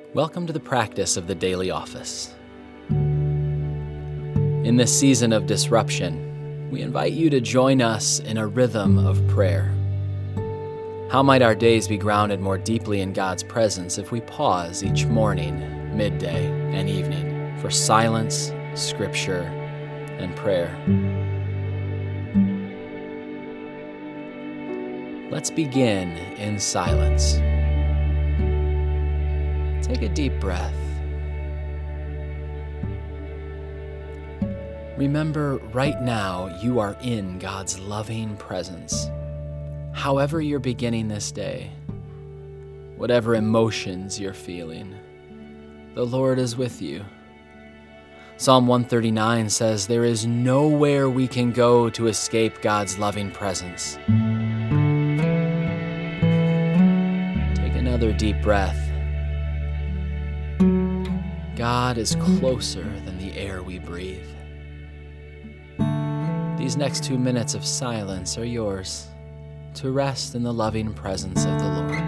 Welcome to the practice of the daily office. In this season of disruption, we invite you to join us in a rhythm of prayer. How might our days be grounded more deeply in God's presence if we pause each morning, midday, and evening for silence, scripture, and prayer? Let's begin in silence. Take a deep breath. Remember, right now you are in God's loving presence. However you're beginning this day, whatever emotions you're feeling, the Lord is with you. Psalm 139 says, "There is nowhere we can go to escape God's loving presence." Take another deep breath. God is closer than the air we breathe. These next 2 minutes of silence are yours to rest in the loving presence of the Lord.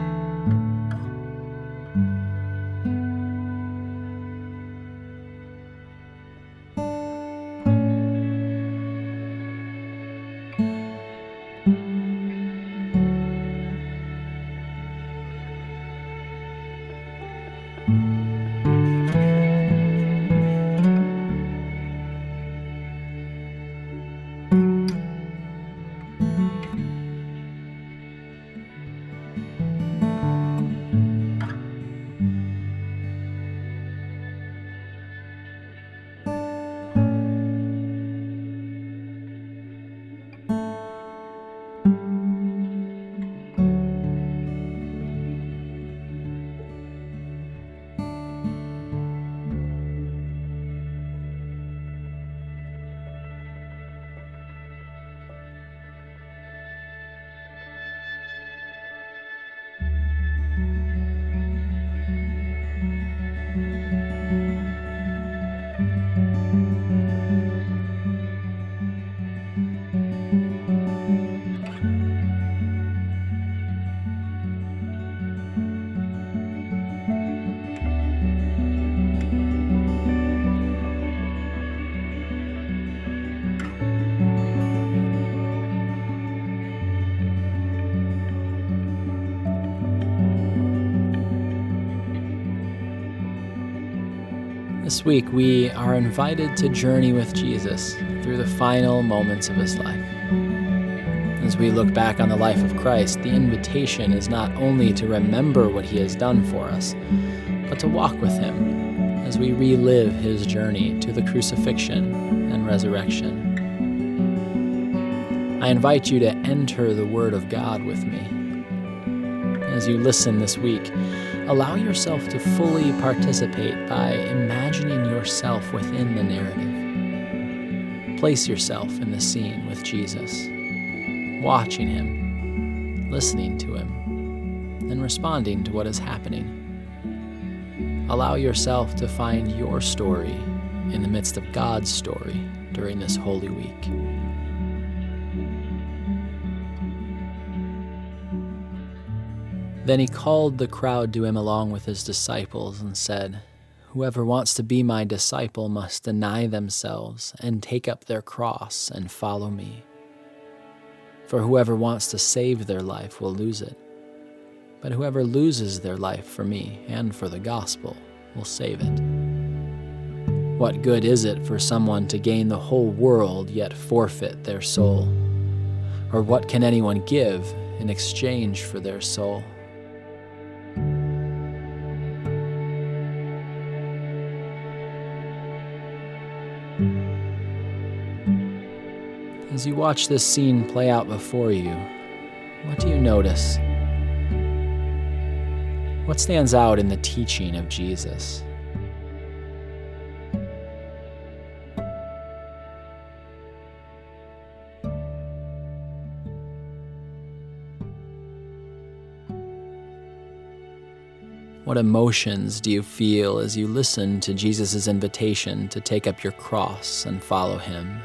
This week, we are invited to journey with Jesus through the final moments of his life. As we look back on the life of Christ, the invitation is not only to remember what he has done for us, but to walk with him as we relive his journey to the crucifixion and resurrection. I invite you to enter the Word of God with me. As you listen this week, allow yourself to fully participate by imagining yourself within the narrative. Place yourself in the scene with Jesus, watching him, listening to him, and responding to what is happening. Allow yourself to find your story in the midst of God's story during this Holy Week. Then he called the crowd to him along with his disciples and said, "Whoever wants to be my disciple must deny themselves and take up their cross and follow me. For whoever wants to save their life will lose it, but whoever loses their life for me and for the gospel will save it. What good is it for someone to gain the whole world yet forfeit their soul? Or what can anyone give in exchange for their soul?" As you watch this scene play out before you, what do you notice? What stands out in the teaching of Jesus? What emotions do you feel as you listen to Jesus' invitation to take up your cross and follow him?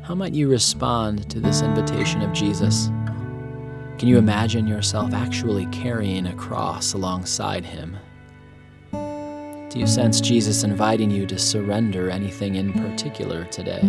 How might you respond to this invitation of Jesus? Can you imagine yourself actually carrying a cross alongside him? Do you sense Jesus inviting you to surrender anything in particular today?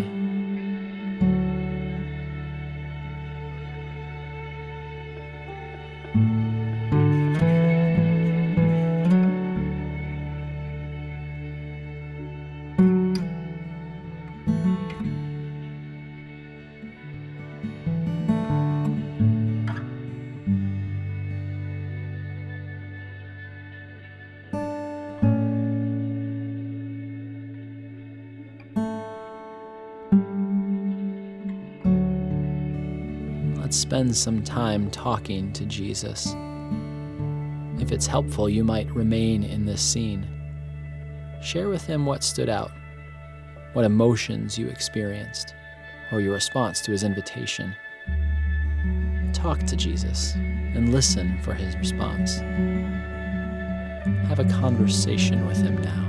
Let's spend some time talking to Jesus. If it's helpful, you might remain in this scene. Share with him what stood out, what emotions you experienced, or your response to his invitation. Talk to Jesus and listen for his response. Have a conversation with him now.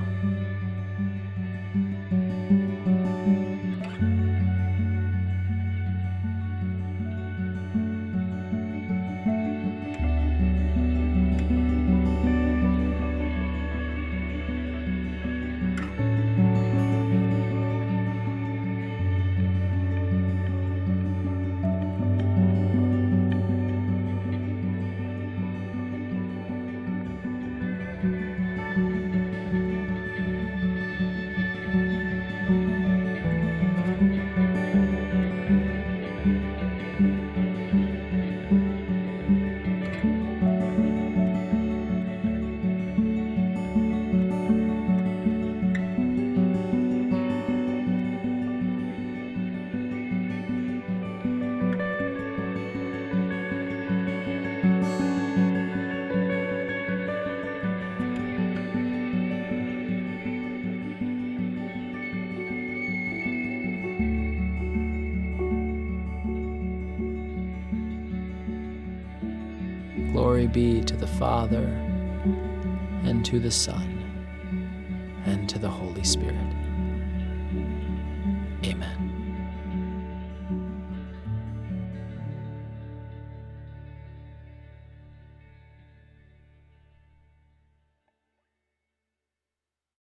Glory be to the Father, and to the Son, and to the Holy Spirit.